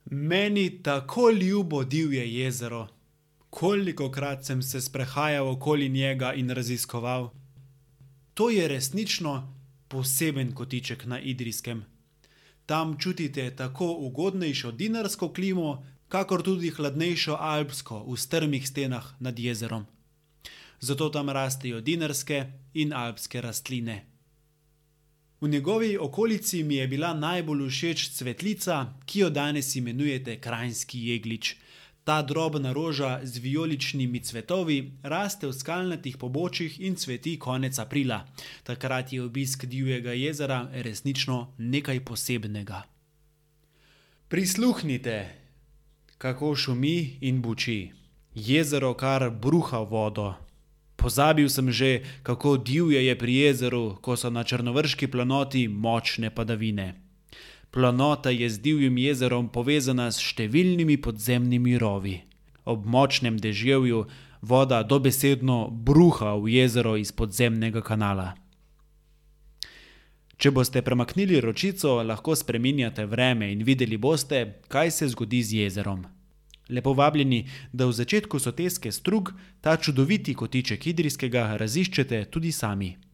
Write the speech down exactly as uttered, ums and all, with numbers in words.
Meni tako ljubo divje jezero. Kolikokrat sem se sprehajal okoli njega in raziskoval. To je resnično poseben kotiček na Idrijskem. Tam čutite tako ugodnejšo dinarsko klimo, kakor tudi hladnejšo alpsko v strmih stenah nad jezerom. Zato tam rastejo dinarske in alpske rastline. V njegovi okolici mi je bila najbolj všeč cvetlica, ki jo danes imenujete kranjski jeglič. Ta drobna roža z vijoličnimi cvetovi raste v skalnatih pobočjih in cveti konec aprila. Takrat je obisk divjega jezera resnično nekaj posebnega. Prisluhnite, kako šumi in buči. Jezero kar bruha vodo. Pozabil sem že, kako divje je pri jezeru, ko so na črnovrški planoti močne padavine. Planota je z divjim jezerom povezana s številnimi podzemnimi rovi. Ob močnem deževju voda dobesedno bruha v jezero iz podzemnega kanala. Če boste premaknili ročico, lahko spreminjate vreme in videli boste, kaj se zgodi z jezerom. Lepo vabljeni, da v začetku soteske Strug ta čudoviti kotiček Idrijskega raziščete tudi sami.